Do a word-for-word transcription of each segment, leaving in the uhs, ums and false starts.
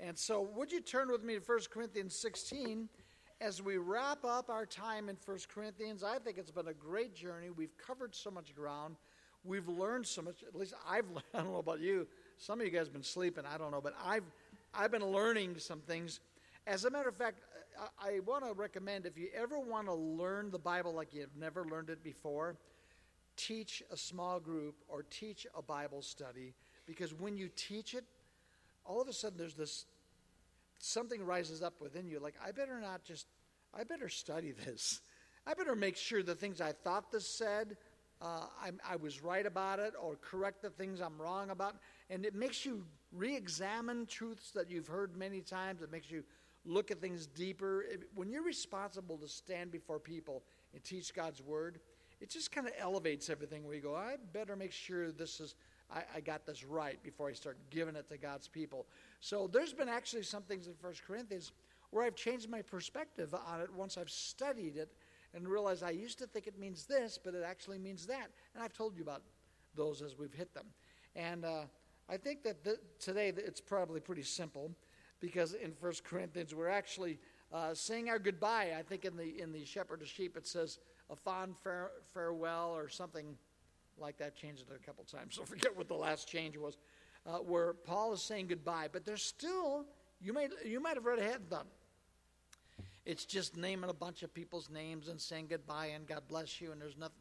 And so would you turn with me to First Corinthians sixteen as we wrap up our time in First Corinthians. I think it's been a great journey. We've covered so much ground. We've learned so much. At least I've learned. I don't know about you. Some of you guys have been sleeping. I don't know. But I've, I've been learning some things. As a matter of fact, I, I want to recommend if you ever want to learn the Bible like you've never learned it before, teach a small group or teach a Bible study. Because when you teach it, all of a sudden there's this, something rises up within you. Like, I better not just, I better study this. I better make sure the things I thought this said, uh, I, I was right about it, or correct the things I'm wrong about. And it makes you re-examine truths that you've heard many times. It makes you look at things deeper. It, when you're responsible to stand before people and teach God's word, it just kind of elevates everything where you go, I better make sure this is, I, I got this right before I start giving it to God's people. So there's been actually some things in First Corinthians where I've changed my perspective on it once I've studied it and realized I used to think it means this, but it actually means that. And I've told you about those as we've hit them. And uh, I think that th- today it's probably pretty simple, because in First Corinthians we're actually uh, saying our goodbye. I think in the in the Shepherd of Sheep it says a fond fare- farewell or something like that. Changed it a couple times, so forget what the last change was, uh, where Paul is saying goodbye. But there's still, you may you might have read ahead and done. It's just naming a bunch of people's names and saying goodbye and God bless you, and there's nothing.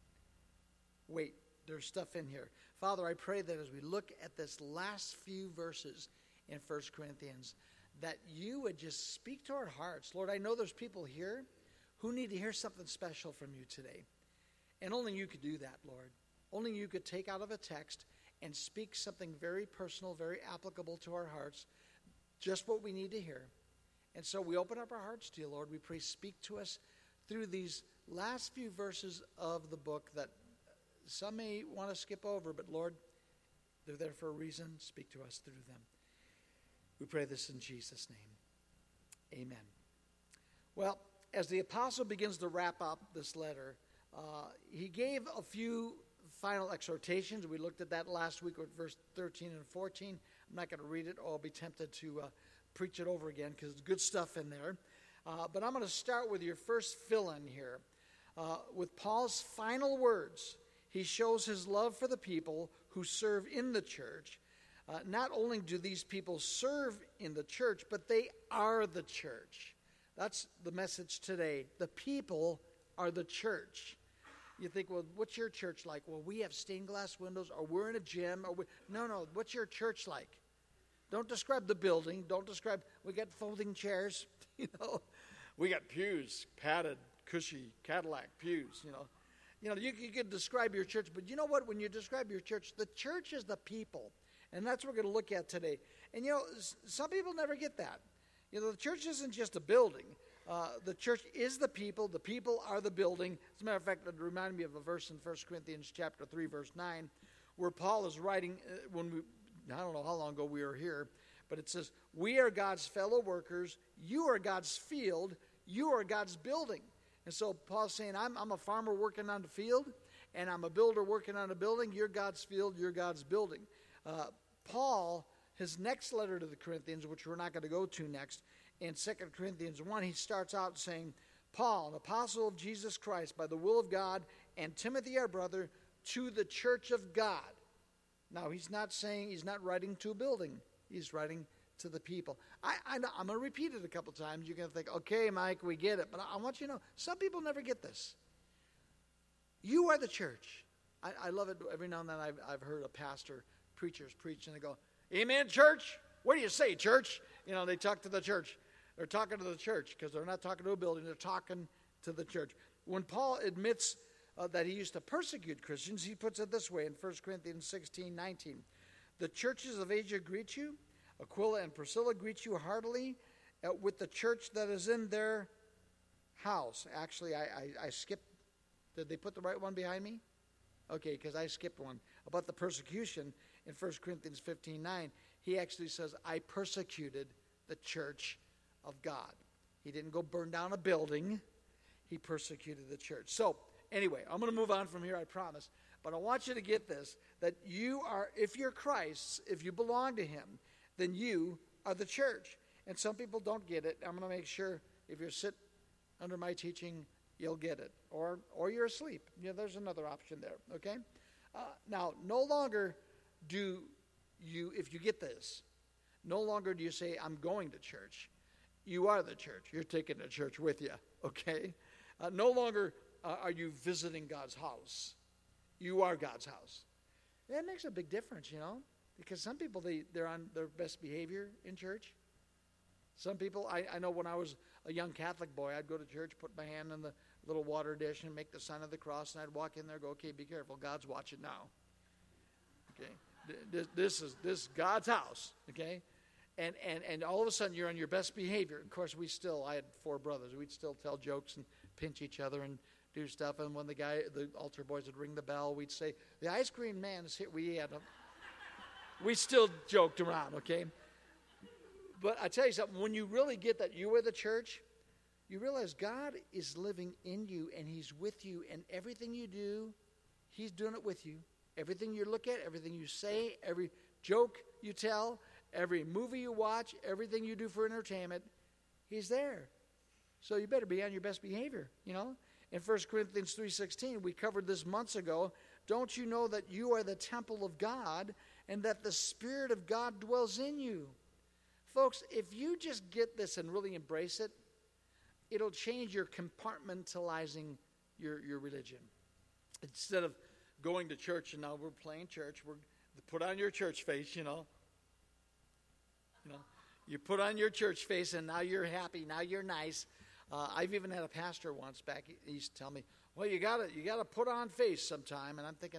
Wait, there's stuff in here. Father, I pray that as we look at this last few verses in First Corinthians, that you would just speak to our hearts. Lord, I know there's people here who need to hear something special from you today. And only you could do that, Lord. Only you could take out of a text and speak something very personal, very applicable to our hearts, just what we need to hear. And so we open up our hearts to you, Lord. We pray, speak to us through these last few verses of the book that some may want to skip over, but Lord, they're there for a reason. Speak to us through them. We pray this in Jesus' name. Amen. Well, as the apostle begins to wrap up this letter, uh, he gave a few final exhortations. We looked at that last week with verse thirteen and fourteen. I'm not going to read it, or I'll be tempted to uh, preach it over again because there's good stuff in there. Uh, but I'm going to start with your first fill-in here. Uh, with Paul's final words, he shows his love for the people who serve in the church. Uh, not only do these people serve in the church, but they are the church. That's the message today. The people are the church. You think, well, what's your church like? Well, we have stained glass windows, or we're in a gym. Or we... No, no, what's your church like? Don't describe the building. Don't describe, we got folding chairs. You know, we got pews, padded, cushy Cadillac pews, you know. You know, you, you could describe your church, but you know what? When you describe your church, the church is the people. And that's what we're going to look at today. And, you know, some people never get that. You know, the church isn't just a building. Uh, the church is the people. The people are the building. As a matter of fact, it reminded me of a verse in First Corinthians chapter three, verse nine, where Paul is writing, uh, when we, I don't know how long ago we were here, but it says, we are God's fellow workers. You are God's field. You are God's building. And so Paul's saying, I'm, I'm a farmer working on the field, and I'm a builder working on a building. You're God's field. You're God's building. Uh, Paul, his next letter to the Corinthians, which we're not going to go to next, in Second Corinthians one, he starts out saying, Paul, an apostle of Jesus Christ, by the will of God, and Timothy, our brother, to the church of God. Now, he's not saying, he's not writing to a building. He's writing to the people. I, I, I'm going to repeat it a couple times. You're going to think, okay, Mike, we get it. But I, I want you to know, some people never get this. You are the church. I, I love it. Every now and then I've, I've heard a pastor, preachers preach, and they go, amen, church? What do you say, church? You know, they talk to the church. They're talking to the church because they're not talking to a building. They're talking to the church. When Paul admits uh, that he used to persecute Christians, he puts it this way in First Corinthians sixteen nineteen. The churches of Asia greet you. Aquila and Priscilla greet you heartily uh, with the church that is in their house. Actually, I, I, I skipped. Did they put the right one behind me? Okay, because I skipped one. About the persecution in First Corinthians fifteen nine, he actually says, I persecuted the church of God. He didn't go burn down a building. He persecuted the church. So, anyway, I'm going to move on from here, I promise. But I want you to get this, that you are, if you're Christ's, if you belong to him, then you are the church. And some people don't get it. I'm going to make sure if you sit under my teaching, you'll get it. Or or you're asleep. Yeah, there's another option there, okay? Uh, now, no longer do you, if you get this, no longer do you say, I'm going to church. You are the church. You're taking the church with you, okay? Uh, no longer uh, are you visiting God's house. You are God's house. That makes a big difference, you know, because some people, they, they're on their best behavior in church. Some people, I, I know when I was a young Catholic boy, I'd go to church, put my hand in the little water dish and make the sign of the cross, and I'd walk in there and go, okay, be careful, God's watching now. Okay, this, this is this is God's house, okay? And, and and all of a sudden you're on your best behavior. Of course, we still, I had four brothers, we'd still tell jokes and pinch each other and do stuff, and when the guy, the altar boys would ring the bell, we'd say, the ice cream man is here. We had a, we still joked around, okay? But I tell you something, when you really get that you are the church, you realize God is living in you, and he's with you, and everything you do, he's doing it with you. Everything you look at, everything you say, every joke you tell, every movie you watch, everything you do for entertainment, he's there. So you better be on your best behavior, you know. In First Corinthians three sixteen, we covered this months ago. Don't you know that you are the temple of God and that the Spirit of God dwells in you? Folks, if you just get this and really embrace it, it'll change your compartmentalizing your, your religion. Instead of going to church and now we're playing church, we're put on your church face, you know. You know, you put on your church face and now you're happy, now you're nice. Uh, I've even had a pastor once back, he used to tell me, well, you gotta you gotta put on face sometime, and I'm thinking,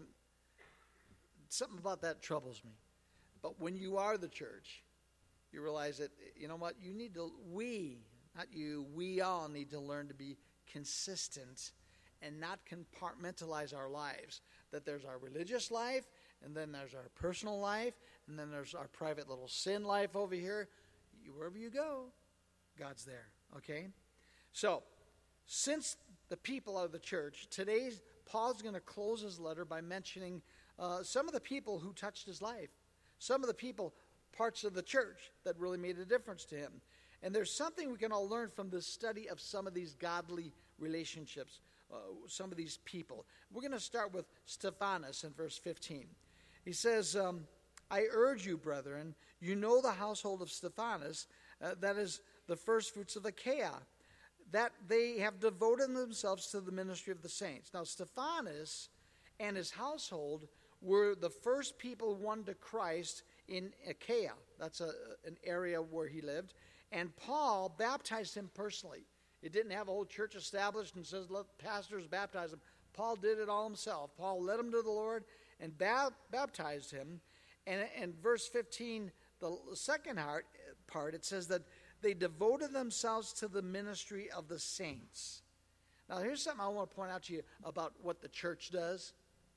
something about that troubles me. But when you are the church, you realize that, you know what, you need to, we, not you, we all need to learn to be consistent and not compartmentalize our lives. That there's our religious life, and then there's our personal life, and then there's our private little sin life over here. You, wherever you go, God's there, okay? So, since the people are the church, today Paul's going to close his letter by mentioning uh, some of the people who touched his life. Some of the people, parts of the church that really made a difference to him. And there's something we can all learn from this study of some of these godly relationships, uh, some of these people. We're going to start with Stephanas in verse fifteen. He says, um, I urge you, brethren, you know the household of Stephanas, uh, that is the first fruits of Achaia, that they have devoted themselves to the ministry of the saints. Now, Stephanas and his household were the first people won to Christ in Achaia. That's a, an area where he lived. And Paul baptized him personally. It didn't have a whole church established and says, let pastors baptize him. Paul did it all himself. Paul led him to the Lord and ba- baptized him. And in verse fifteen, the second part, part, it says that they devoted themselves to the ministry of the saints. Now, here's something I want to point out to you about what the church does.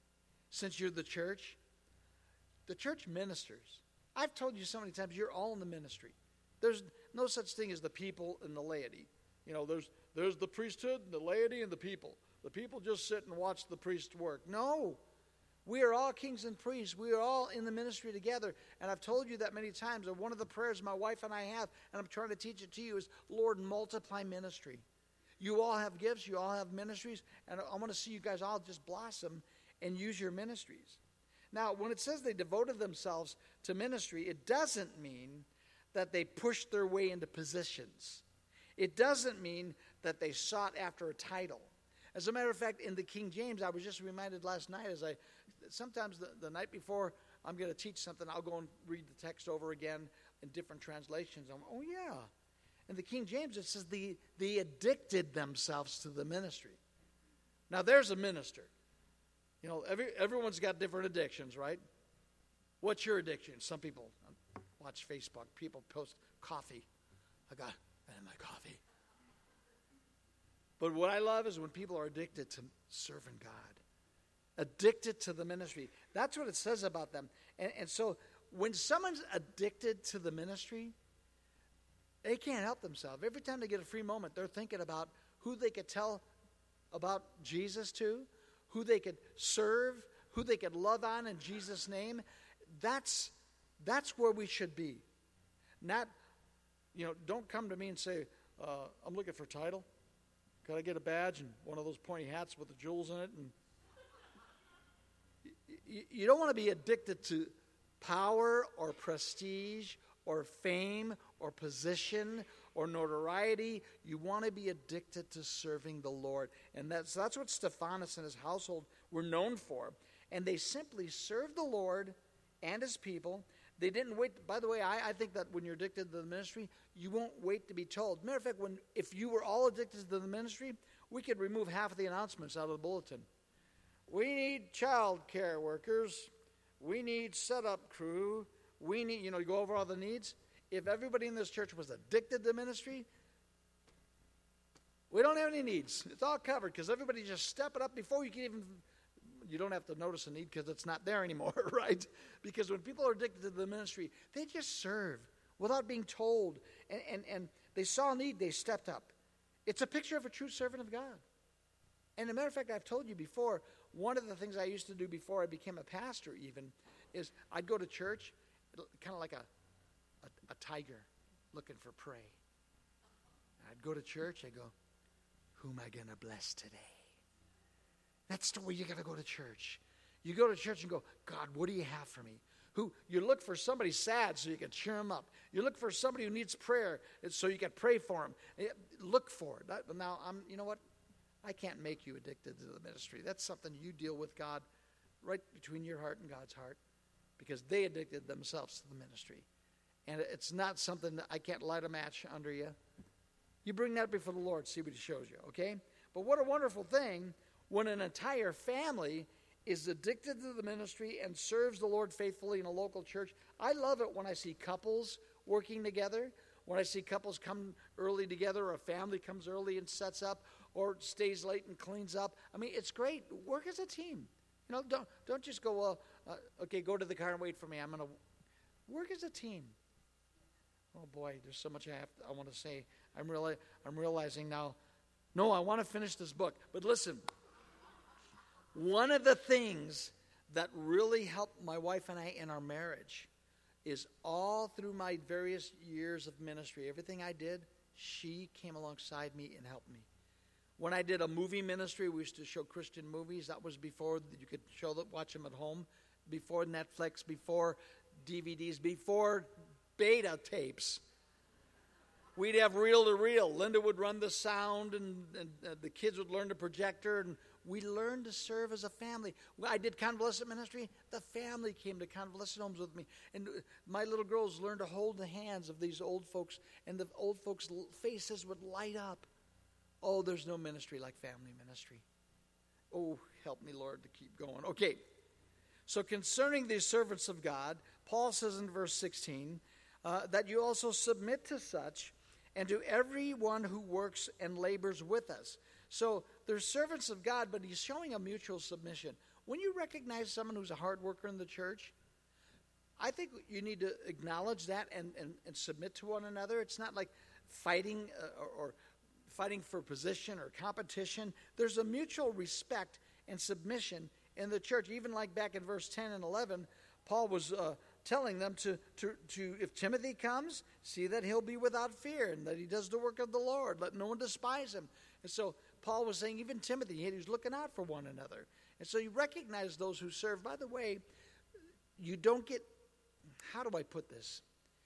Since you're the church, the church ministers. I've told you so many times, you're all in the ministry. There's no such thing as the people and the laity. You know, there's there's the priesthood, and the laity, and the people. The people just sit and watch the priest work. No. We are all kings and priests. We are all in the ministry together. And I've told you that many times. And one of the prayers my wife and I have, and I'm trying to teach it to you, is, Lord, multiply ministry. You all have gifts. You all have ministries. And I want to see you guys all just blossom and use your ministries. Now, when it says they devoted themselves to ministry, it doesn't mean that they pushed their way into positions. It doesn't mean that they sought after a title. As a matter of fact, in the King James, I was just reminded last night as I, sometimes the, the night before I'm going to teach something, I'll go and read the text over again in different translations. I'm, oh, yeah. In the King James, it says they, they addicted themselves to the ministry. Now, there's a minister. You know, every, everyone's got different addictions, right? What's your addiction? Some people watch Facebook. People post coffee. I got that in my coffee. But what I love is when people are addicted to serving God, addicted to the ministry. That's what it says about them. And, and so when someone's addicted to the ministry, they can't help themselves. Every time they get a free moment, they're thinking about who they could tell about Jesus to, who they could serve, who they could love on in Jesus' name. That's, that's where we should be. Not you know, don't come to me and say, uh, I'm looking for a title. Could I get a badge and one of those pointy hats with the jewels in it? And you, you don't want to be addicted to power or prestige or fame or position or notoriety. You want to be addicted to serving the Lord. And that's, that's what Stephanas and his household were known for. And they simply served the Lord and his people. They didn't wait. By the way, I, I think that when you're addicted to the ministry, you won't wait to be told. Matter of fact, when if you were all addicted to the ministry, we could remove half of the announcements out of the bulletin. We need child care workers. We need setup crew. We need, you know, you go over all the needs. If everybody in this church was addicted to ministry, we don't have any needs. It's all covered because everybody just step it up before you can even, you don't have to notice a need because it's not there anymore, right? Because when people are addicted to the ministry, they just serve without being told. And, and, and they saw a need, they stepped up. It's a picture of a true servant of God. And as a matter of fact, I've told you before, one of the things I used to do before I became a pastor even is I'd go to church, kind of like a, a, a tiger looking for prey. I'd go to church, I'd go, who am I going to bless today? That's the way you got to go to church. You go to church and go, God, what do you have for me? Who you look for somebody sad so you can cheer them up. You look for somebody who needs prayer so you can pray for them. Look for it. Now, I'm, you know what? I can't make you addicted to the ministry. That's something you deal with God right between your heart and God's heart because they addicted themselves to the ministry. And it's not something that I can't light a match under you. You bring that before the Lord, see what he shows you, okay? But what a wonderful thing when an entire family is addicted to the ministry and serves the Lord faithfully in a local church. I love it when I see couples working together, when I see couples come early together, or a family comes early and sets up, or stays late and cleans up. I mean, it's great. Work as a team. You know, don't don't just go, uh, uh, okay, go to the car and wait for me. I'm going to work as a team. Oh, boy, there's so much I have to, I want to say. I'm, reali- I'm realizing now, no, I want to finish this book. But listen, one of the things that really helped my wife and I in our marriage is all through my various years of ministry, everything I did, she came alongside me and helped me. When I did a movie ministry, we used to show Christian movies. That was before you could show them, watch them at home, before Netflix, before D V Ds, before beta tapes. We'd have reel-to-reel. Linda would run the sound, and, and uh, the kids would learn the projector, and we learned to serve as a family. I did convalescent ministry. The family came to convalescent homes with me. And my little girls learned to hold the hands of these old folks, and the old folks' faces would light up. Oh, there's no ministry like family ministry. Oh, help me, Lord, to keep going. Okay, so concerning these servants of God, Paul says in verse sixteen, uh, that you also submit to such and to everyone who works and labors with us. So they're servants of God, but he's showing a mutual submission. When you recognize someone who's a hard worker in the church, I think you need to acknowledge that and, and, and submit to one another. It's not like fighting uh, or, or fighting for position or competition. There's a mutual respect and submission in the church. Even like back in verse ten and eleven, Paul was uh, telling them to, to, to, if Timothy comes, see that he'll be without fear and that he does the work of the Lord. Let no one despise him. And so Paul was saying, even Timothy, he was looking out for one another. And so you recognize those who serve. By the way, you don't get, how do I put this?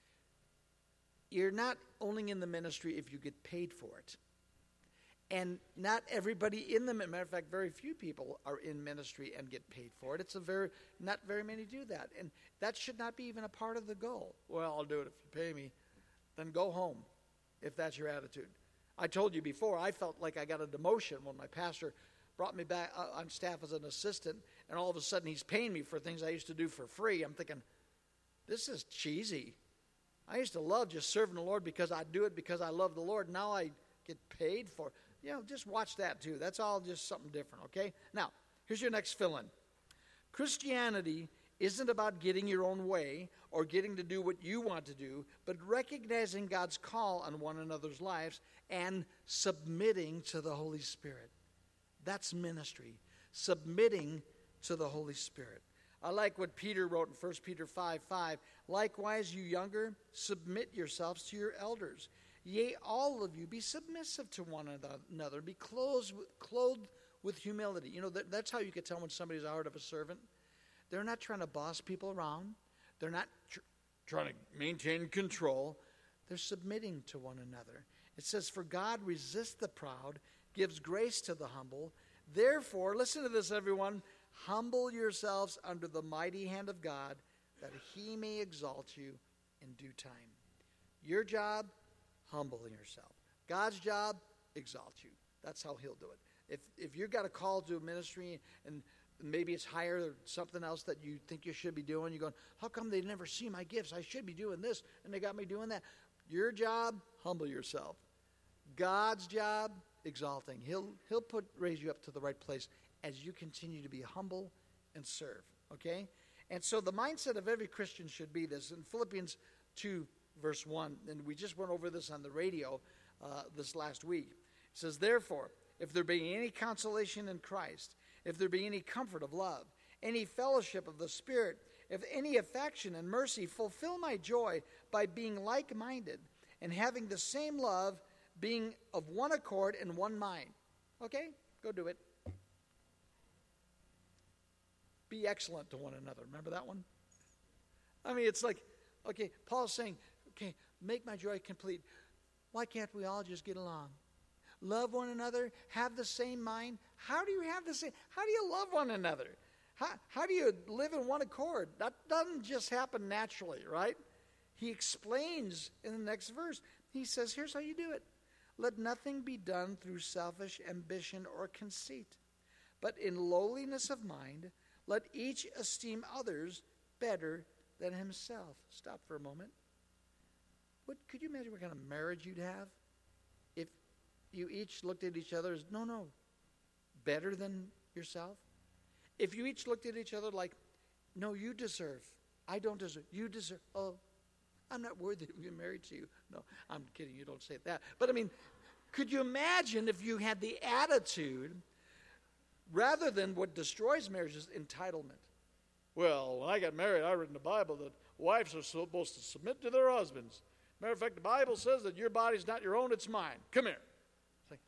You're not only in the ministry if you get paid for it. And not everybody in the, matter of fact, very few people are in ministry and get paid for it. It's a very, not very many do that. And that should not be even a part of the goal. Well, I'll do it if you pay me. Then go home, if that's your attitude. I told you before, I felt like I got a demotion when my pastor brought me back on staff as an assistant, and all of a sudden he's paying me for things I used to do for free. I'm thinking, this is cheesy. I used to love just serving the Lord because I do it because I love the Lord. Now I get paid for it. You know, just watch that too. That's all just something different, okay? Now, here's your next fill-in. Christianity isn't about getting your own way or getting to do what you want to do, but recognizing God's call on one another's lives and submitting to the Holy Spirit. That's ministry, submitting to the Holy Spirit. I like what Peter wrote in First Peter five five. Likewise, you younger, submit yourselves to your elders. Yea, all of you, be submissive to one another. Be clothed with, clothed with humility. You know, that, that's how you can tell when somebody's a heart of a servant. They're not trying to boss people around. They're not tr- trying to maintain control. They're submitting to one another. It says, for God resists the proud, gives grace to the humble. Therefore, listen to this, everyone, humble yourselves under the mighty hand of God, that he may exalt you in due time. Your job, humble yourself. God's job, exalt you. That's how he'll do it. If if you've got a call to a ministry and maybe it's higher or something else that you think you should be doing, you're going, how come they never see my gifts? I should be doing this, and they got me doing that. Your job, humble yourself. God's job, exalting. He'll he'll put raise you up to the right place as you continue to be humble and serve. Okay? And so the mindset of every Christian should be this. In Philippians two, verse one, and we just went over this on the radio uh, this last week. It says, therefore, if there be any consolation in Christ, if there be any comfort of love, any fellowship of the Spirit, if any affection and mercy, fulfill my joy by being like-minded and having the same love, being of one accord and one mind. Okay? Go do it. Be excellent to one another. Remember that one? I mean, it's like, okay, Paul's saying, okay, make my joy complete. Why can't we all just get along? Love one another, have the same mind. How do you have the same, how do you love one another? How, how do you live in one accord? That doesn't just happen naturally, right? He explains in the next verse. He says, here's how you do it. Let nothing be done through selfish ambition or conceit, but in lowliness of mind, let each esteem others better than himself. Stop for a moment. What could you imagine what kind of marriage you'd have if you each looked at each other as, no, no, better than yourself? If you each looked at each other like, no, you deserve, I don't deserve, you deserve, oh, I'm not worthy to be married to you. No, I'm kidding, you don't say that. But I mean, could you imagine if you had the attitude, rather than what destroys marriage is entitlement? Well, when I got married, I read in the Bible that wives are supposed to submit to their husbands. Matter of fact, the Bible says that your body's not your own, it's mine. Come here. It's like,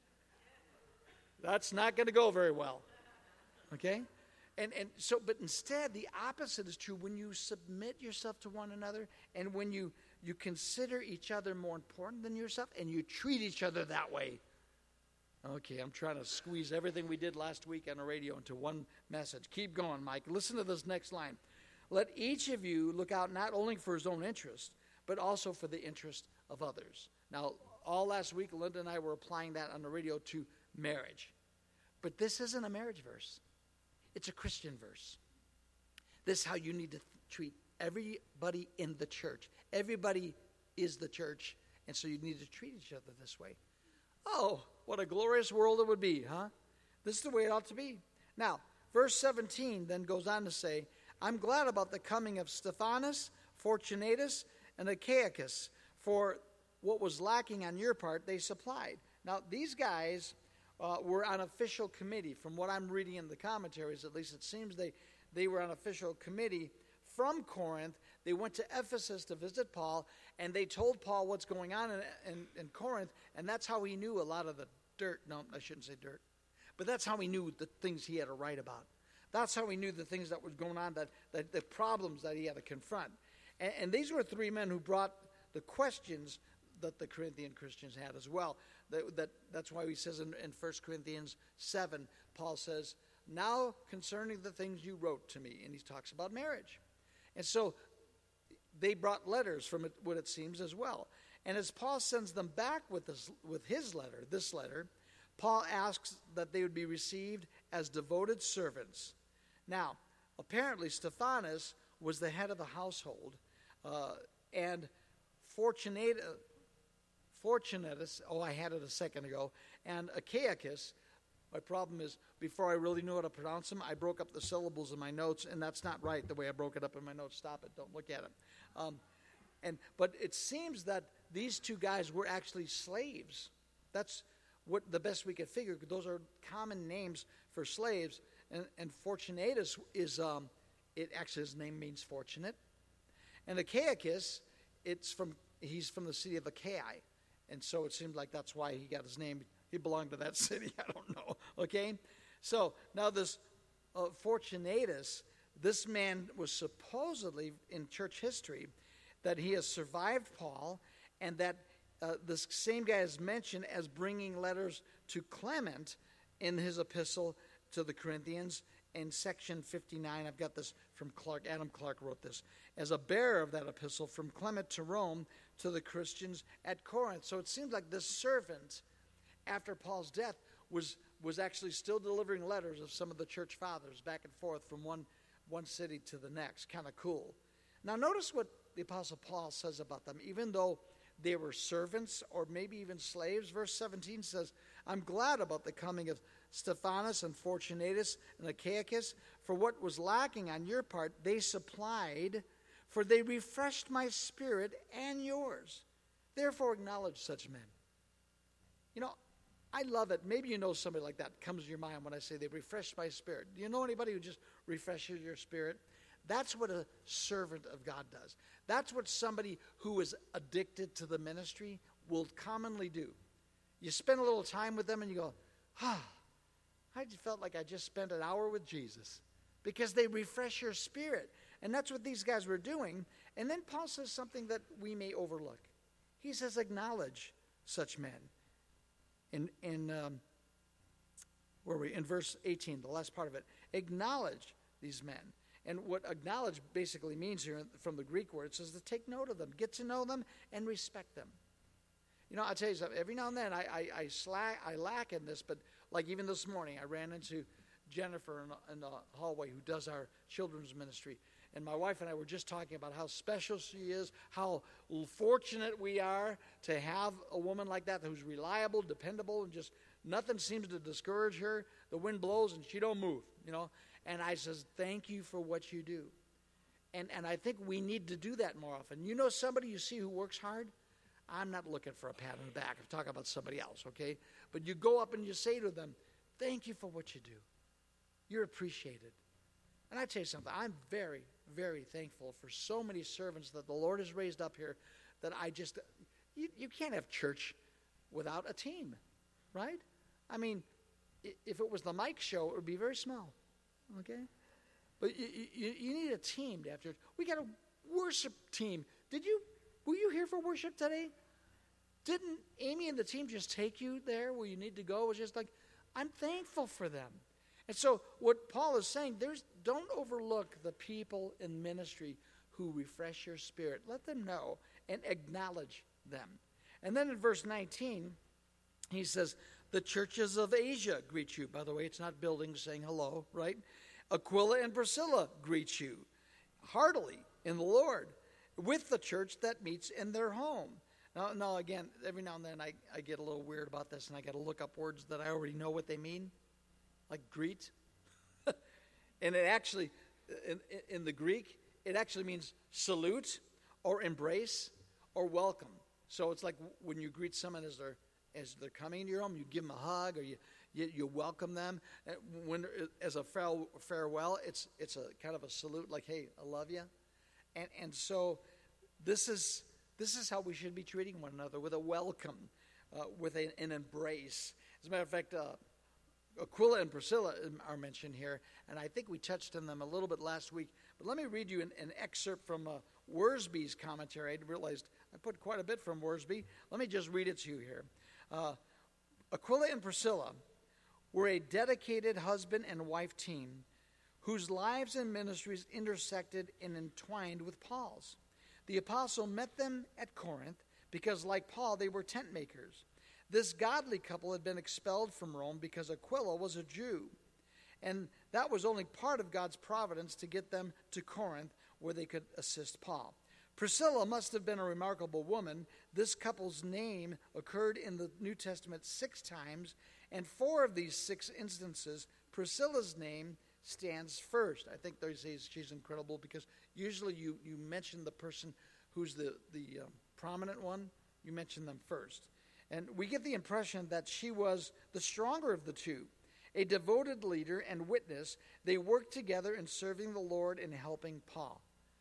that's not going to go very well. Okay? And and so, but instead, the opposite is true. When you submit yourself to one another, and when you, you consider each other more important than yourself, and you treat each other that way. Okay, I'm trying to squeeze everything we did last week on the radio into one message. Keep going, Mike. Listen to this next line. Let each of you look out not only for his own interest, but also for the interest of others. Now, all last week, Linda and I were applying that on the radio to marriage. But this isn't a marriage verse. It's a Christian verse. This is how you need to th- treat everybody in the church. Everybody is the church, and so you need to treat each other this way. Oh, what a glorious world it would be, huh? This is the way it ought to be. Now, verse seventeen then goes on to say, I'm glad about the coming of Stephanas, Fortunatus, and Achaicus, for what was lacking on your part they supplied. Now, these guys uh, were on official committee. From what I'm reading in the commentaries, at least it seems they, they were on official committee from Corinth. They went to Ephesus to visit Paul, and they told Paul what's going on in, in, in Corinth, and that's how he knew a lot of the dirt. No, I shouldn't say dirt. But that's how he knew the things he had to write about. That's how he knew the things that was going on, that, that the problems that he had to confront. And, and these were three men who brought the questions that the Corinthian Christians had as well. That, that That's why he says in, in First Corinthians seven, Paul says, now concerning the things you wrote to me. And he talks about marriage. And so they brought letters from it, what it seems as well. And as Paul sends them back with this, with his letter, this letter, Paul asks that they would be received as devoted servants. Now, apparently Stephanas was the head of the household, uh, and Fortunat, Fortunatus, oh, I had it a second ago, and Achaicus. My problem is, before I really knew how to pronounce them, I broke up the syllables in my notes, and that's not right, the way I broke it up in my notes. Stop it. Don't look at it. Um, and But it seems that these two guys were actually slaves. That's what the best we could figure. Those are common names for slaves. And, and Fortunatus is, um, it actually, his name means fortunate. And Achaicus, it's from he's from the city of Achaia. And so it seemed like that's why he got his name. He belonged to that city. I don't know. Okay? So now this uh, Fortunatus, this man was supposedly in church history that he has survived Paul, and that uh, this same guy is mentioned as bringing letters to Clement in his epistle to the Corinthians in section fifty-nine. I've got this from Clark. Adam Clark wrote this. As a bearer of that epistle from Clement to Rome to the Christians at Corinth. So it seems like this servant, after Paul's death, was was actually still delivering letters of some of the church fathers back and forth from one, one city to the next. Kind of cool. Now notice what the Apostle Paul says about them. Even though they were servants or maybe even slaves, verse seventeen says, I'm glad about the coming of Stephanas and Fortunatus and Achaicus, for what was lacking on your part they supplied, for they refreshed my spirit and yours. Therefore acknowledge such men. You know, I love it. Maybe you know somebody like that comes to your mind when I say they refreshed my spirit. Do you know anybody who just refreshes your spirit? That's what a servant of God does. That's what somebody who is addicted to the ministry will commonly do. You spend a little time with them and you go, ah, I just felt like I just spent an hour with Jesus, because they refresh your spirit. And that's what these guys were doing. And then Paul says something that we may overlook. He says, acknowledge such men. In, in um, where are we? In verse eighteen, the last part of it. Acknowledge these men. And what acknowledge basically means here from the Greek word, it says to take note of them, get to know them, and respect them. You know, I'll tell you something. Every now and then I, I, I, slack, I lack in this, but like even this morning, I ran into Jennifer in the, in the hallway who does our children's ministry. And my wife and I were just talking about how special she is, how fortunate we are to have a woman like that who's reliable, dependable, and just nothing seems to discourage her. The wind blows and she don't move, you know. And I says, thank you for what you do. And and I think we need to do that more often. You know somebody you see who works hard? I'm not looking for a pat on the back. I'm talking about somebody else, okay? But you go up and you say to them, thank you for what you do. You're appreciated. And I tell you something, I'm very, very thankful for so many servants that the Lord has raised up here that I just, you, you can't have church without a team, right? I mean, if it was the Mike show, it would be very small, okay? But you, you, you need a team to have church. We got a worship team. Did you, were you here for worship today? Didn't Amy and the team just take you there where you need to go? It was just like, I'm thankful for them. And so what Paul is saying, there's don't overlook the people in ministry who refresh your spirit. Let them know and acknowledge them. And then in verse nineteen, he says, the churches of Asia greet you. By the way, it's not buildings saying hello, right? Aquila and Priscilla greet you heartily in the Lord with the church that meets in their home. Now, now again, every now and then I, I get a little weird about this, and I got to look up words that I already know what they mean. Like greet. And it actually, in, in the Greek, it actually means salute or embrace or welcome. So it's like when you greet someone as they're, as they're coming into your home, you give them a hug or you, you, you welcome them. When as a farewell, it's it's a kind of a salute like, hey, I love you. And and so this is this is how we should be treating one another, with a welcome, uh, with a, an embrace. As a matter of fact, uh, Aquila and Priscilla are mentioned here, and I think we touched on them a little bit last week. But let me read you an, an excerpt from uh, Worsby's commentary. I realized I put quite a bit from Worsby. Let me just read it to you here. Uh, Aquila and Priscilla were a dedicated husband and wife team whose lives and ministries intersected and entwined with Paul's. The apostle met them at Corinth because, like Paul, they were tent makers. This godly couple had been expelled from Rome because Aquila was a Jew. And that was only part of God's providence to get them to Corinth where they could assist Paul. Priscilla must have been a remarkable woman. This couple's name occurred in the New Testament six times, and four of these six instances, Priscilla's name stands first. I think they say she's incredible because usually you, you mention the person who's the, the um, prominent one, you mention them first. And we get the impression that she was the stronger of the two. A devoted leader and witness, they worked together in serving the Lord and helping Paul.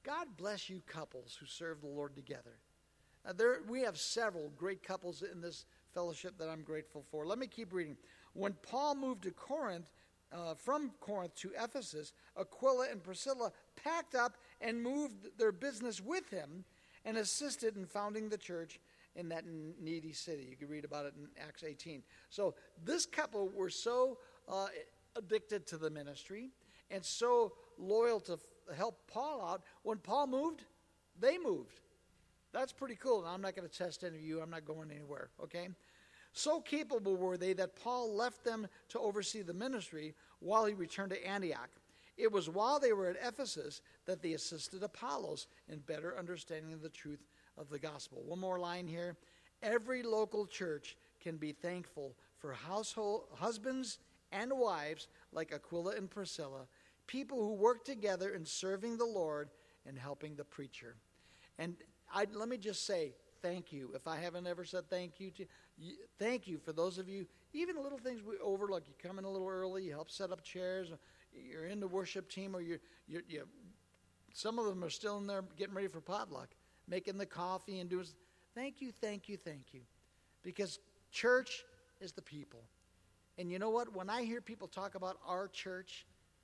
God bless you couples who serve the Lord together. Uh, there, we have several great couples in this fellowship that I'm grateful for. Let me keep reading. When Paul moved to Corinth, uh, from Corinth to Ephesus, Aquila and Priscilla packed up and moved their business with him and assisted in founding the church in that needy city. You can read about it in Acts eighteen. So this couple were so uh, addicted to the ministry and so loyal to f- help Paul out. When Paul moved, they moved. That's pretty cool. Now, I'm not going to test any of you. I'm not going anywhere, okay? So capable were they that Paul left them to oversee the ministry while he returned to Antioch. It was while they were at Ephesus that they assisted Apollos in better understanding the truth of the gospel. One more line here. Every local church can be thankful for household husbands and wives like Aquila and Priscilla, people who work together in serving the Lord and helping the preacher. And I, let me just say thank you. If I haven't ever said thank you to you, thank you for those of you, even the little things we overlook. You come in a little early, you help set up chairs, you're in the worship team, or you're, you're, you some of them are still in there getting ready for potluck, making the coffee and doing. Thank you, thank you, thank you. Because church is the people. And you know what? When I hear people talk about our church,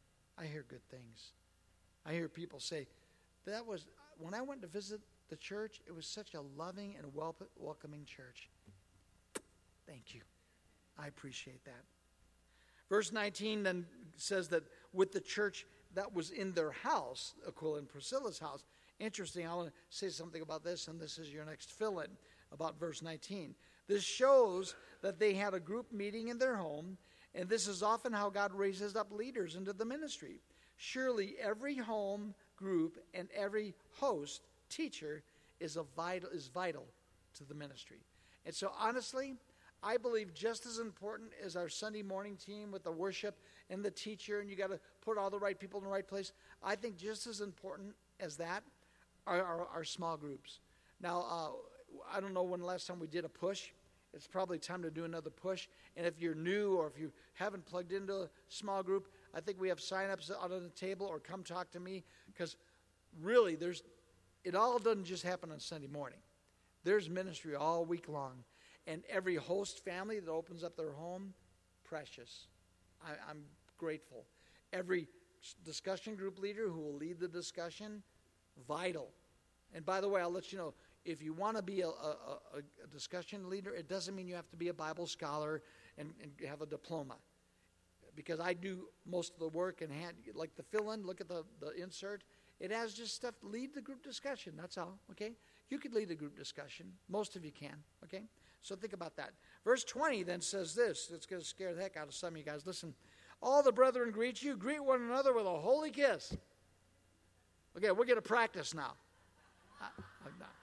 I hear good things. I hear people say, that was, when I went to visit the church, it was such a loving and wel- welcoming church. Thank you. I appreciate that. Verse nineteen then says that with the church that was in their house, Aquila and Priscilla's house. Interesting, I want to say something about this, and this is your next fill-in about verse nineteen. This shows that they had a group meeting in their home, and this is often how God raises up leaders into the ministry. Surely every home group and every host, teacher, is a vital is vital to the ministry. And so honestly, I believe just as important as our Sunday morning team with the worship and the teacher, and you got to put all the right people in the right place, I think just as important as that are our, our small groups. Now, uh, I don't know when the last time we did a push. It's probably time to do another push. And if you're new or if you haven't plugged into a small group, I think we have sign-ups out on the table, or come talk to me, because really there's it all doesn't just happen on Sunday morning. There's ministry all week long. And every host family that opens up their home, precious. I, I'm grateful. Every discussion group leader who will lead the discussion, vital. And by the way, I'll let you know, if you want to be a, a, a discussion leader, it doesn't mean you have to be a Bible scholar and, and have a diploma. Because I do most of the work and hand, like the fill-in, look at the, the insert. It has just stuff, lead the group discussion, that's all, okay? You could lead a group discussion. Most of you can, okay? So think about that. Verse twenty then says this. It's going to scare the heck out of some of you guys. Listen. All the brethren greet you. Greet one another with a holy kiss. Okay, we're going to practice now. I, I'm not.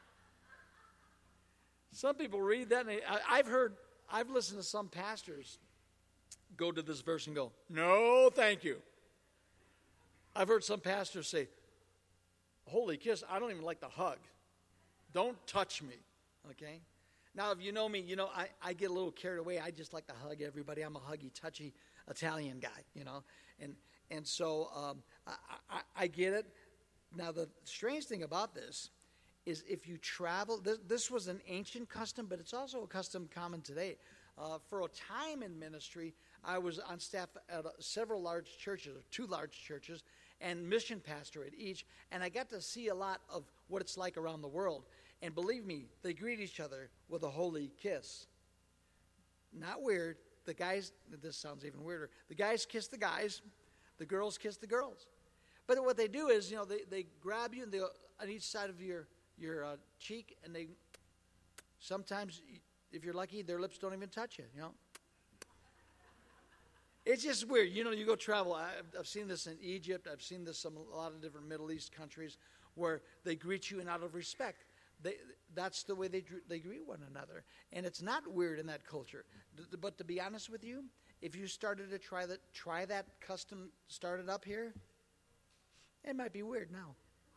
Some people read that, and they, I, I've heard, I've listened to some pastors go to this verse and go, no, thank you. I've heard some pastors say, holy kiss, I don't even like the hug. Don't touch me, okay? Now, if you know me, you know, I, I get a little carried away. I just like to hug everybody. I'm a huggy, touchy Italian guy, you know. And and so um, I, I, I get it. Now, the strange thing about this is if you travel, this, this was an ancient custom, but it's also a custom common today. Uh, for a time in ministry, I was on staff at uh, several large churches, or two large churches, and mission pastor at each, and I got to see a lot of what it's like around the world. And believe me, they greet each other with a holy kiss. Not weird. The guys, this sounds even weirder. The guys kiss the guys. The girls kiss the girls. But what they do is, you know, they, they grab you and they on each side of your, your uh, cheek, and they, sometimes, if you're lucky, their lips don't even touch you, you know. It's just weird. You know, you go travel. I've, I've seen this in Egypt. I've seen this in a lot of different Middle East countries where they greet you and out of respect. They, that's the way they they greet one another, and it's not weird in that culture. But to be honest with you, if you started to try that try that custom started up here, it might be weird now.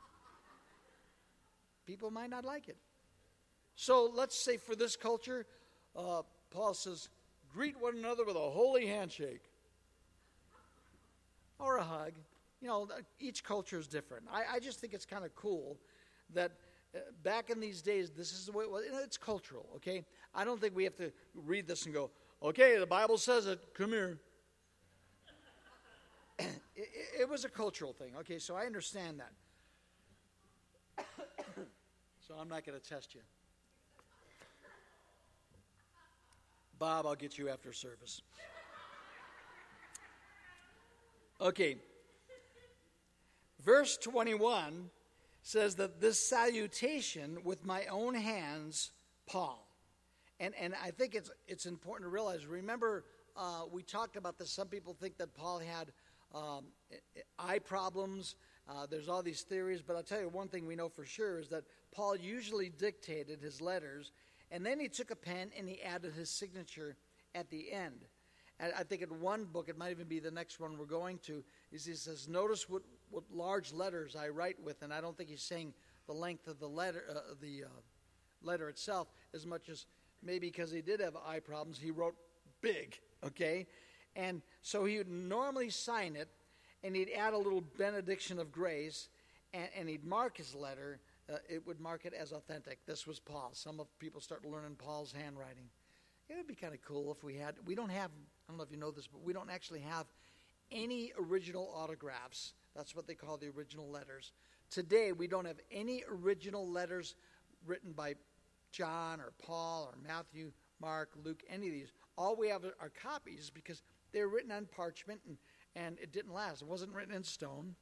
People might not like it. So let's say for this culture, uh, Paul says, greet one another with a holy handshake or a hug. you know, each culture is different. I, I just think it's kind of cool that uh, back in these days, this is the way it was. It's cultural, okay? I don't think we have to read this and go, okay, the Bible says it, come here. it, it, it was a cultural thing, okay, so I understand that. So I'm not going to test you. Bob, I'll get you after service. Okay. Verse twenty-one says that this salutation with my own hands, Paul. And and I think it's it's important to realize, remember, uh, we talked about this. Some people think that Paul had um, eye problems. Uh, there's all these theories. But I'll tell you one thing we know for sure is that Paul usually dictated his letters, and then he took a pen and he added his signature at the end. And I think in one book, it might even be the next one we're going to, is he says, notice what, what large letters I write with. And I don't think he's saying the length of the letter, uh, the uh, letter itself, as much as maybe because he did have eye problems, he wrote big, okay? And so he would normally sign it, and he'd add a little benediction of grace, and, and he'd mark his letter. Uh, it would mark it as authentic. This was Paul. Some of people start learning Paul's handwriting. It would be kind of cool if we had, we don't have, I don't know if you know this, but we don't actually have any original autographs. That's what they call the original letters. Today, we don't have any original letters written by John or Paul or Matthew, Mark, Luke, any of these. All we have are copies because they're written on parchment, and, and it didn't last. It wasn't written in stone.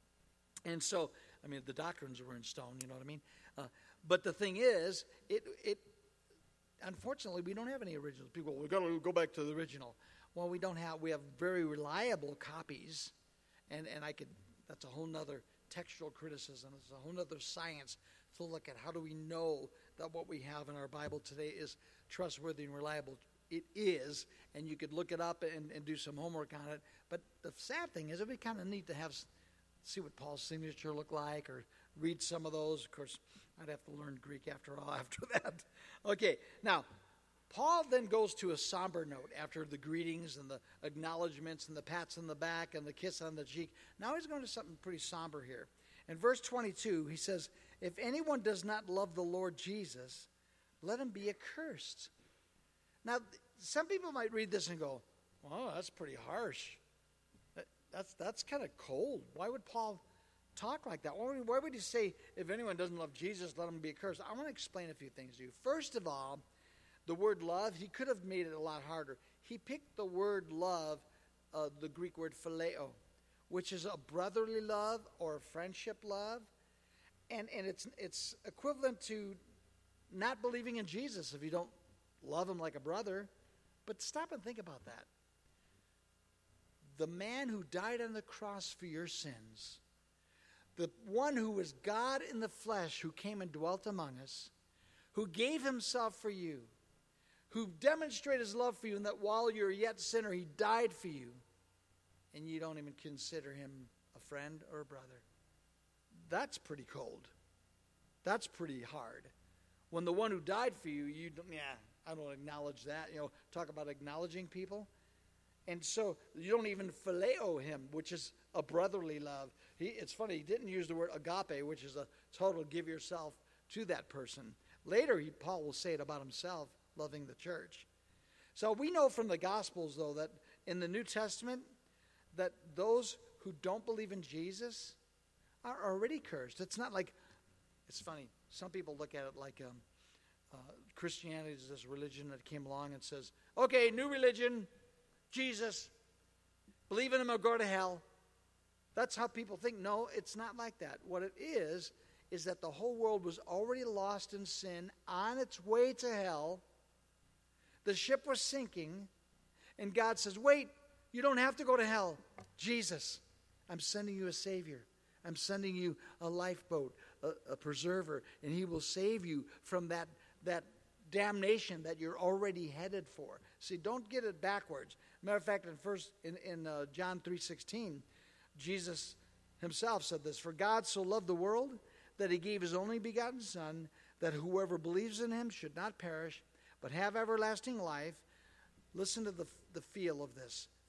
And so, I mean, the doctrines were in stone, you know what I mean? Uh, but the thing is, it it unfortunately, we don't have any originals. People, we've got to go back to the original. Well, we don't have, we have very reliable copies, and, and I could, that's a whole nother textual criticism. It's a whole nother science to look at. How do we know that what we have in our Bible today is trustworthy and reliable? It is, and you could look it up and, and do some homework on it. But the sad thing is, it would be kind of neat to have, see what Paul's signature looked like, or read some of those. Of course, I'd have to learn Greek after all after that. Okay, now, Paul then goes to a somber note after the greetings and the acknowledgments and the pats on the back and the kiss on the cheek. Now he's going to something pretty somber here. In verse twenty-two, he says, if anyone does not love the Lord Jesus, let him be accursed. Now, some people might read this and go, oh, that's pretty harsh. That, that's that's kind of cold. Why would Paul talk like that? Why would, why would he say, if anyone doesn't love Jesus, let him be accursed? I want to explain a few things to you. First of all, the word love, he could have made it a lot harder. He picked the word love, uh, the Greek word phileo, which is a brotherly love or a friendship love. And and it's it's equivalent to not believing in Jesus if you don't love him like a brother. But stop and think about that. The man who died on the cross for your sins, the one who was God in the flesh, who came and dwelt among us, who gave himself for you, who demonstrated his love for you, and that while you're yet sinner, he died for you, and you don't even consider him a friend or a brother. That's pretty cold. That's pretty hard. When the one who died for you, you don't, yeah, I don't acknowledge that. You know, talk about acknowledging people. And so you don't even phileo him, which is a brotherly love. He, it's funny, he didn't use the word agape, which is a total give yourself to that person. Later, he, Paul will say it about himself, loving the church. So we know from the Gospels, though, that in the New Testament, that those who don't believe in Jesus are already cursed. It's not like, it's funny, some people look at it like um, uh, Christianity is this religion that came along and says, okay, new religion, Jesus, believe in him or go to hell. That's how people think. No, it's not like that. What it is, is that the whole world was already lost in sin, on its way to hell. The ship was sinking, and God says, wait, you don't have to go to hell. Jesus, I'm sending you a Savior. I'm sending you a lifeboat, a, a preserver, and he will save you from that, that damnation that you're already headed for. See, don't get it backwards. Matter of fact, in first in, in uh, John three sixteen, Jesus himself said this, for God so loved the world that he gave his only begotten Son, that whoever believes in him should not perish, but have everlasting life. Listen to the, the feel of this.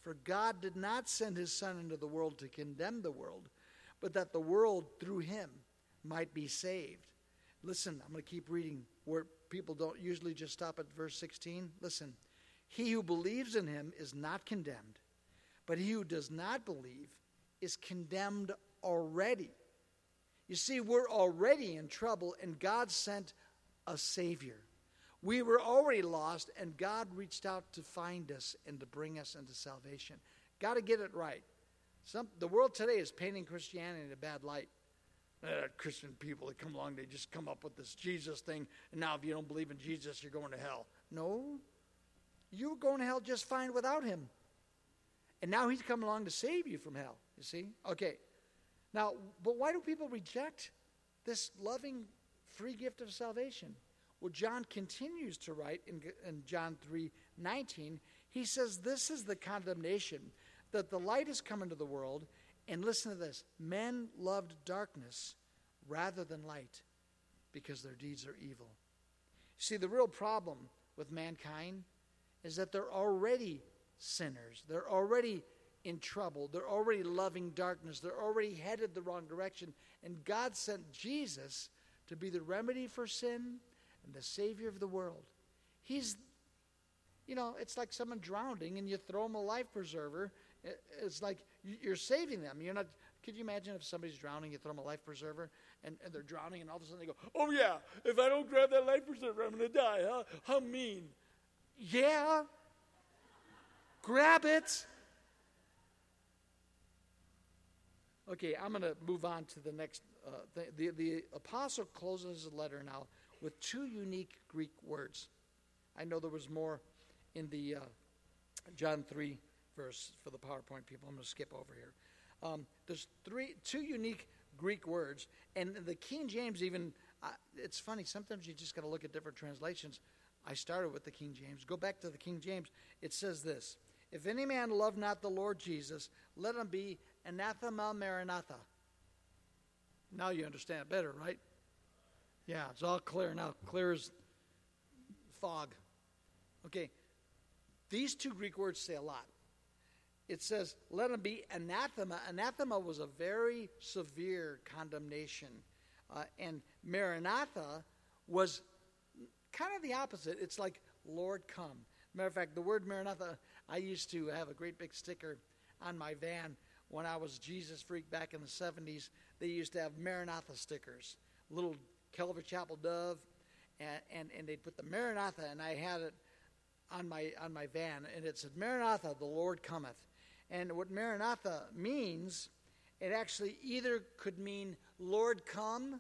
For God did not send his Son into the world to condemn the world, but that the world through him might be saved. Listen, I'm going to keep reading where people don't usually just stop at verse sixteen. Listen, he who believes in him is not condemned, but he who does not believe is condemned already. You see, we're already in trouble, and God sent a Savior. We were already lost, and God reached out to find us and to bring us into salvation. Got to get it right. Some, the world today is painting Christianity in a bad light. Uh, Christian people that come along, they just come up with this Jesus thing, and now if you don't believe in Jesus, you're going to hell. No, you were going to hell just fine without him. And now he's come along to save you from hell, you see? Okay, now, but why do people reject this loving, free gift of salvation? Well, John continues to write in, in John three nineteen. He says, this is the condemnation, that the light has come into the world, and listen to this, men loved darkness rather than light because their deeds are evil. See, the real problem with mankind is that they're already sinners. They're already in trouble. They're already loving darkness. They're already headed the wrong direction. And God sent Jesus to be the remedy for sin and the Savior of the world. He's, you know, it's like someone drowning and you throw them a life preserver. It's like you're saving them. You're not. Could you imagine if somebody's drowning, you throw them a life preserver, and, and they're drowning, and all of a sudden they go, "Oh yeah, if I don't grab that life preserver, I'm going to die." Huh? How mean? Yeah. Grab it. Okay, I'm going to move on to the next. Uh, the, the the apostle closes his letter now with two unique Greek words. I know there was more in the uh, John three verse for the PowerPoint people. I'm going to skip over here. Um, there's three, two unique Greek words, and the King James even. Uh, it's funny. Sometimes you just got to look at different translations. I started with the King James. Go back to the King James. It says this: "If any man love not the Lord Jesus, let him be anathema maranatha." Now you understand it better, right? Yeah, it's all clear now. Clear as fog. Okay, these two Greek words say a lot. It says, let him be anathema. Anathema was a very severe condemnation. Uh, and maranatha was kind of the opposite. It's like, Lord, come. Matter of fact, the word maranatha, I used to have a great big sticker on my van when I was Jesus freak back in the seventies. They used to have maranatha stickers, little Calvary Chapel dove, and, and, and they'd put the maranatha, and I had it on my on my van, and it said, Maranatha, the Lord cometh. And what Maranatha means, it actually either could mean Lord come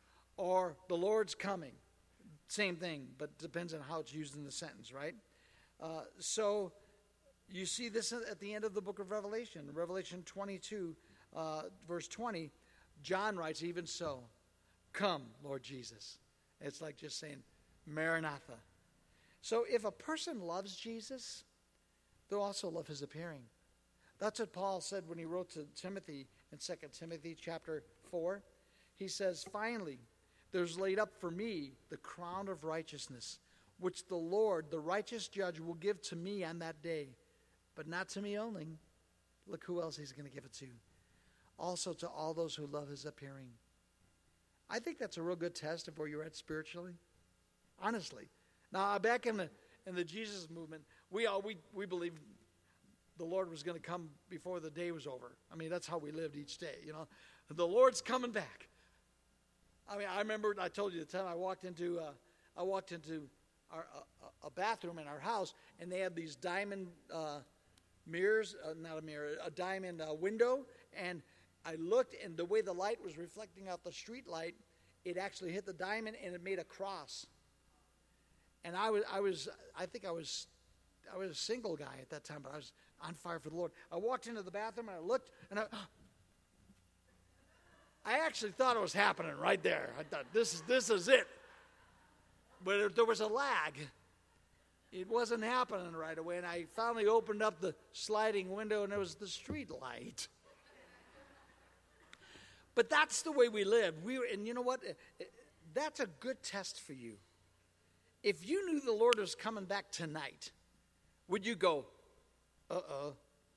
or the Lord's coming. Same thing, but depends on how it's used in the sentence, right? Uh, so you see this at the end of the book of Revelation. Revelation twenty-two, uh, verse twenty, John writes, even so, come, Lord Jesus. It's like just saying, Maranatha. So if a person loves Jesus, they'll also love his appearing. That's what Paul said when he wrote to Timothy in Second Timothy chapter four. He says, finally, there's laid up for me the crown of righteousness, which the Lord, the righteous judge, will give to me on that day. But not to me only. Look who else he's going to give it to. Also to all those who love his appearing. I think that's a real good test of where you're at spiritually. Honestly. Now, back in the in the Jesus movement, we all we, we believed the Lord was going to come before the day was over. I mean, that's how we lived each day, you know. The Lord's coming back. I mean, I remember, I told you the time I walked into, uh, I walked into our, uh, a bathroom in our house, and they had these diamond uh, mirrors, uh, not a mirror, a diamond uh, window, and I looked, and the way the light was reflecting out the street light, it actually hit the diamond, and it made a cross. And I was, I was, I think I was, I was a single guy at that time, but I was on fire for the Lord. I walked into the bathroom and I looked, and I, I actually thought it was happening right there. I thought this is this is it. But there was a lag. It wasn't happening right away, and I finally opened up the sliding window, and it was the street light. But that's the way we lived. We were, and you know what? That's a good test for you. If you knew the Lord was coming back tonight, would you go, uh-oh,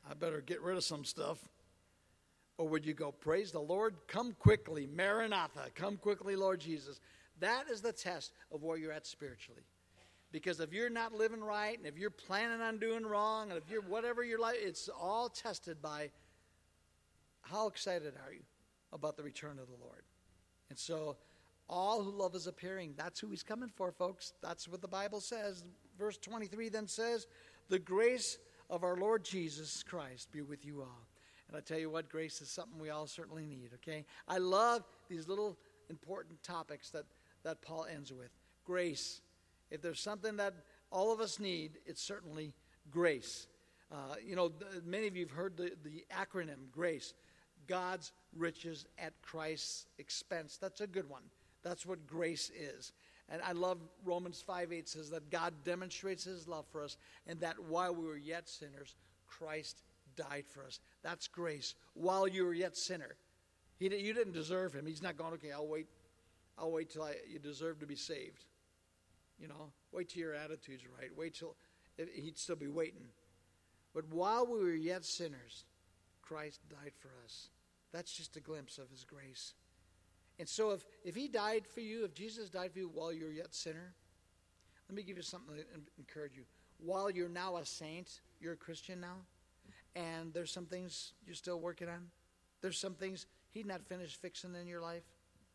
I better get rid of some stuff? Or would you go, praise the Lord, come quickly, Maranatha, come quickly, Lord Jesus? That is the test of where you're at spiritually. Because if you're not living right, and if you're planning on doing wrong, and if you're whatever your life, it's all tested by how excited are you about the return of the Lord. And so all who love is appearing. That's who he's coming for, folks. That's what the Bible says. Verse twenty-three then says, the grace of our Lord Jesus Christ be with you all. And I tell you what, grace is something we all certainly need, okay? I love these little important topics that, that Paul ends with. Grace. If there's something that all of us need, it's certainly grace. Uh, you know, the, many of you have heard the, the acronym GRACE. God's riches at Christ's expense. That's a good one. That's what grace is. And I love Romans five eight says that God demonstrates his love for us, and that while we were yet sinners, Christ died for us. That's grace. While you were yet sinner. He, you didn't deserve him. He's not going, okay, I'll wait. I'll wait till I, you deserve to be saved. You know, wait till your attitude's right. Wait till, he'd still be waiting. But while we were yet sinners, Christ died for us. That's just a glimpse of his grace. And so if, if he died for you, if Jesus died for you while you're yet sinner, let me give you something to encourage you. While you're now a saint, you're a Christian now, and there's some things you're still working on. There's some things he's not finished fixing in your life.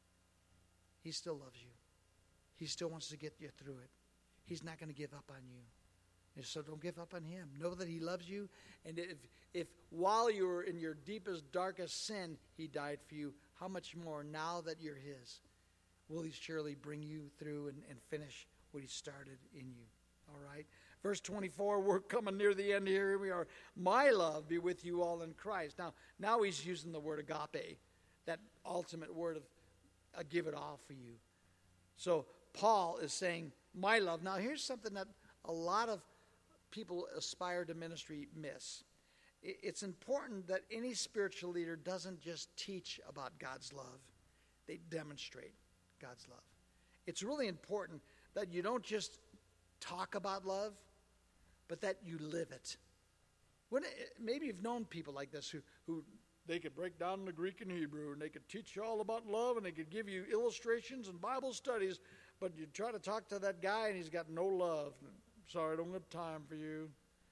He still loves you. He still wants to get you through it. He's not going to give up on you. And so don't give up on him. Know that he loves you. And if, if while you were in your deepest, darkest sin, he died for you, how much more now that you're his, will he surely bring you through and, and finish what he started in you. All right? Verse twenty-four, we're coming near the end here. Here we are. My love be with you all in Christ. Now, now he's using the word agape, that ultimate word of I give it all for you. So Paul is saying, my love. Now, here's something that a lot of people aspire to ministry miss. It's important that any spiritual leader doesn't just teach about God's love. They demonstrate God's love. It's really important that you don't just talk about love, but that you live it. When, maybe you've known people like this who, who they could break down the Greek and Hebrew, and they could teach you all about love, and they could give you illustrations and Bible studies, but you try to talk to that guy, and he's got no love. Sorry, I don't have time for you.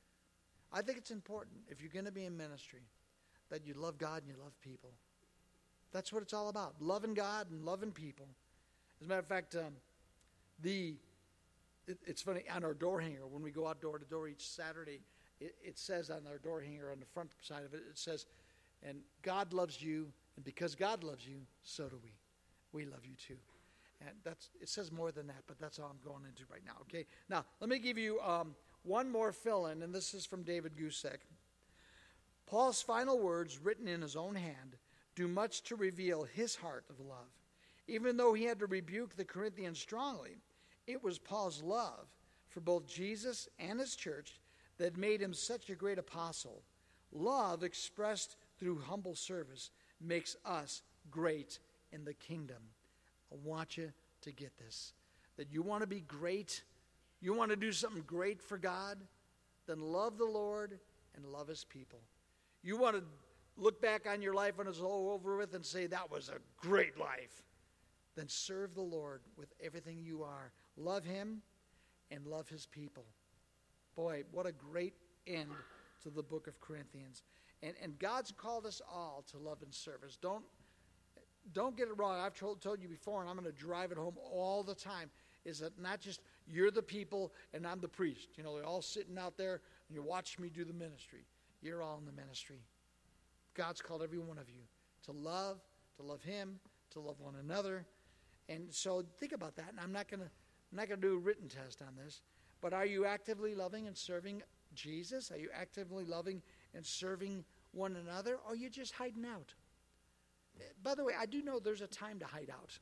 I think it's important, if you're going to be in ministry, that you love God and you love people. That's what it's all about, loving God and loving people. As a matter of fact, um, the it, it's funny, on our door hanger, when we go out door to door each Saturday, it, it says on our door hanger, on the front side of it, it says, and God loves you, and because God loves you, so do we. We love you too. And that's it says more than that, but that's all I'm going into right now, okay? Now, let me give you um, one more fill-in, and this is from David Gusick. Paul's final words, written in his own hand, do much to reveal his heart of love. Even though he had to rebuke the Corinthians strongly, it was Paul's love for both Jesus and his church that made him such a great apostle. Love expressed through humble service makes us great in the kingdom. I want you to get this. That you want to be great, you want to do something great for God, then love the Lord and love his people. You want to look back on your life when it's all over with and say, that was a great life. Then serve the Lord with everything you are. Love him and love his people. Boy, what a great end to the book of Corinthians. And, and God's called us all to love and service. Don't, don't get it wrong. I've told, told you before, and I'm going to drive it home all the time, is that not just you're the people and I'm the priest. You know, they're all sitting out there and you watch me do the ministry. You're all in the ministry. God's called every one of you to love, to love him, to love one another. And so think about that. And I'm not going to I'm not going to do a written test on this, but are you actively loving and serving Jesus? Are you actively loving and serving one another, or are you just hiding out? By the way, I do know there's a time to hide out.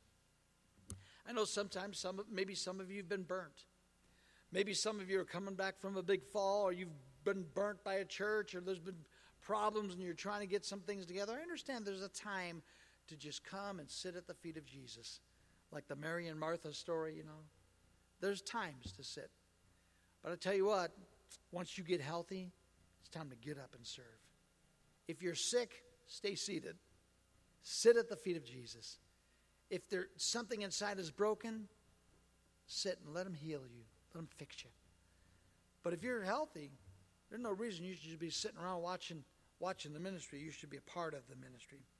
I know sometimes some maybe some of you have been burnt. Maybe some of you are coming back from a big fall, or you've been burnt by a church, or there's been problems and you're trying to get some things together. I understand there's a time to just come and sit at the feet of Jesus. Like the Mary and Martha story, you know. There's times to sit. But I tell you what, once you get healthy, it's time to get up and serve. If you're sick, stay seated. Sit at the feet of Jesus. If there something inside is broken, sit and let him heal you. Let him fix you. But if you're healthy, there's no reason you should be sitting around watching watching the ministry. You should be a part of the ministry.